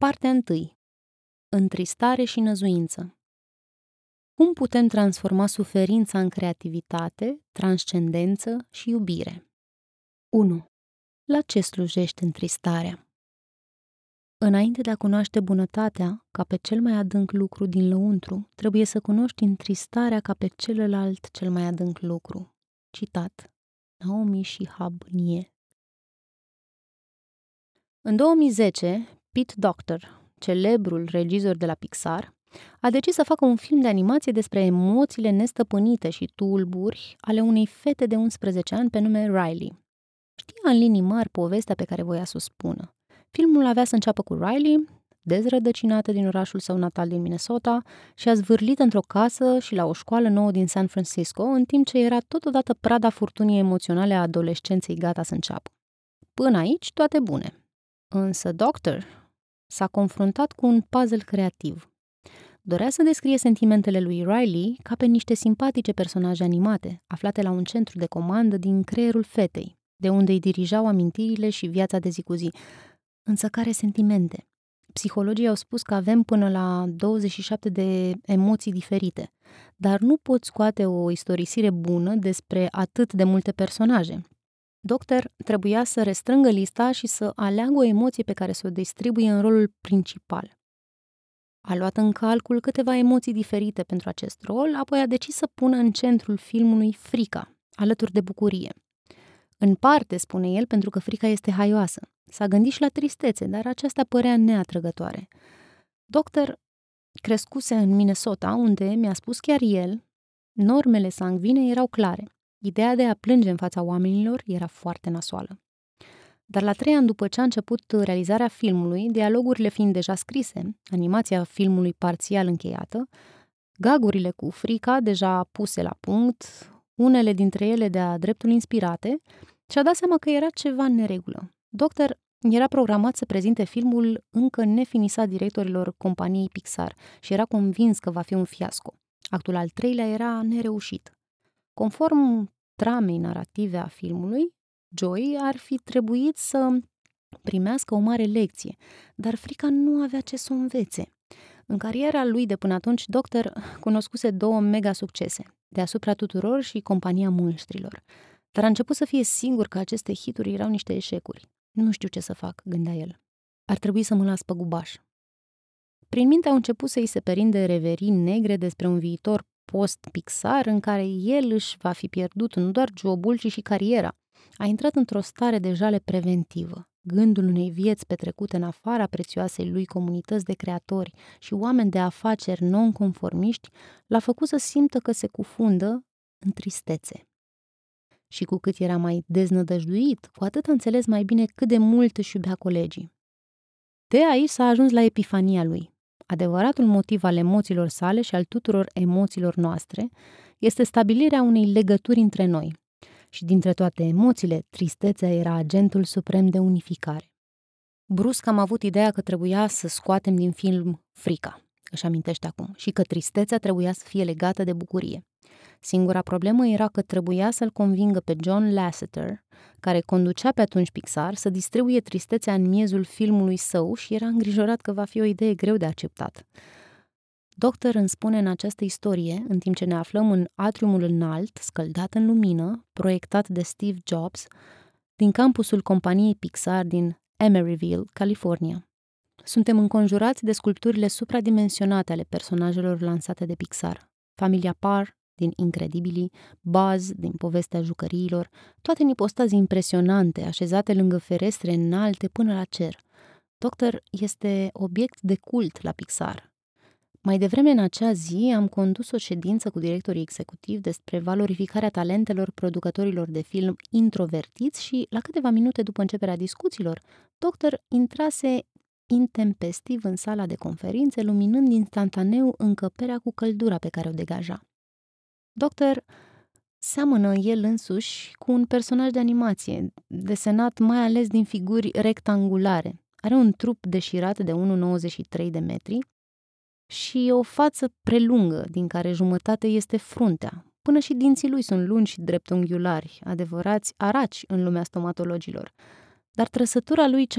Partea 1. Întristare și năzuință. Cum putem transforma suferința în creativitate, transcendență și iubire? 1. La ce slujește întristarea? Înainte de a cunoaște bunătatea ca pe cel mai adânc lucru din lăuntru, trebuie să cunoști întristarea ca pe celălalt cel mai adânc lucru. Citat. Naomi Shihab Nye. În 2010, Pete Docter, celebrul regizor de la Pixar, a decis să facă un film de animație despre emoțiile nestăpânite și tulburi ale unei fete de 11 ani pe nume Riley. Știa în linii mari povestea pe care voia să o spună. Filmul avea să înceapă cu Riley, dezrădăcinată din orașul său natal din Minnesota și a zvârlit într-o casă și la o școală nouă din San Francisco, în timp ce era totodată prada furtunii emoționale a adolescenței gata să înceapă. Până aici, toate bune. Însă Doctor s-a confruntat cu un puzzle creativ. Dorea să descrie sentimentele lui Riley ca pe niște simpatice personaje animate, aflate la un centru de comandă din creierul fetei, de unde îi dirijau amintirile și viața de zi cu zi. Însă care sentimente? Psihologii au spus că avem până la 27 de emoții diferite, dar nu pot scoate o istorisire bună despre atât de multe personaje. Doctor trebuia să restrângă lista și să aleagă o emoție pe care să o distribuie în rolul principal. A luat în calcul câteva emoții diferite pentru acest rol, apoi a decis să pună în centrul filmului frica, alături de bucurie. În parte, spune el, pentru că frica este haioasă. S-a gândit și la tristețe, dar aceasta părea neatrăgătoare. Doctor crescuse în Minnesota, unde, mi-a spus chiar el, normele sangvine erau clare. Ideea de a plânge în fața oamenilor era foarte nasoală. Dar la 3 ani după ce a început realizarea filmului, dialogurile fiind deja scrise, animația filmului parțial încheiată, gagurile cu frica deja puse la punct, unele dintre ele de-a dreptul inspirate, și-a dat seama că era ceva în neregulă. Doctor era programat să prezinte filmul încă nefinisat directorilor companiei Pixar și era convins că va fi un fiasco. Actul al 3-lea era nereușit. Conform tramei narrative a filmului, Joy ar fi trebuit să primească o mare lecție, dar frica nu avea ce să o învețe. În cariera lui de până atunci, Doctor cunoscuse 2 mega succese, Deasupra tuturor și Compania monștrilor. Dar a început să fie sigur că aceste hituri erau niște eșecuri. Nu știu ce să fac, gândea el. Ar trebui să mă las pe gubaș. Prin minte au început să-i se perinde reverii negre despre un viitor post-Pixar în care el își va fi pierdut nu doar jobul, ci și cariera. A intrat într-o stare de jale preventivă. Gândul unei vieți petrecute în afara prețioasei lui comunități de creatori și oameni de afaceri non-conformiști l-a făcut să simtă că se cufundă în tristețe. Și cu cât era mai deznădăjduit, cu atât a înțeles mai bine cât de mult își iubea colegii. De aici s-a ajuns la epifania lui. Adevăratul motiv al emoțiilor sale și al tuturor emoțiilor noastre este stabilirea unei legături între noi. Și dintre toate emoțiile, tristețea era agentul suprem de unificare. Brusc am avut ideea că trebuia să scoatem din film frica, își amintește acum, și că tristețea trebuia să fie legată de bucurie. Singura problemă era că trebuia să-l convingă pe John Lasseter, care conducea pe atunci Pixar, să distribuie tristețea în miezul filmului său și era îngrijorat că va fi o idee greu de acceptat. Doctor îmi spune în această istorie, în timp ce ne aflăm în atriumul înalt, scăldat în lumină, proiectat de Steve Jobs, din campusul companiei Pixar din Emeryville, California. Suntem înconjurați de sculpturile supradimensionate ale personajelor lansate de Pixar. Familia Parr din Incredibili, Buzz din Povestea jucăriilor, toate în ipostaze impresionante, așezate lângă ferestre înalte până la cer. Doctor este obiect de cult la Pixar. Mai devreme în acea zi am condus o ședință cu directorii executivi despre valorificarea talentelor producătorilor de film introvertiți și, la câteva minute după începerea discuțiilor, Doctor intrase intempestiv în sala de conferințe, luminând instantaneu încăperea cu căldura pe care o degaja. Doctor seamănă el însuși cu un personaj de animație, desenat mai ales din figuri rectangulare. Are un trup deșirat de 1,93 de metri și o față prelungă, din care jumătate este fruntea. Până și dinții lui sunt lungi și dreptunghiulari, adevărați araci în lumea stomatologilor. Dar trăsătura lui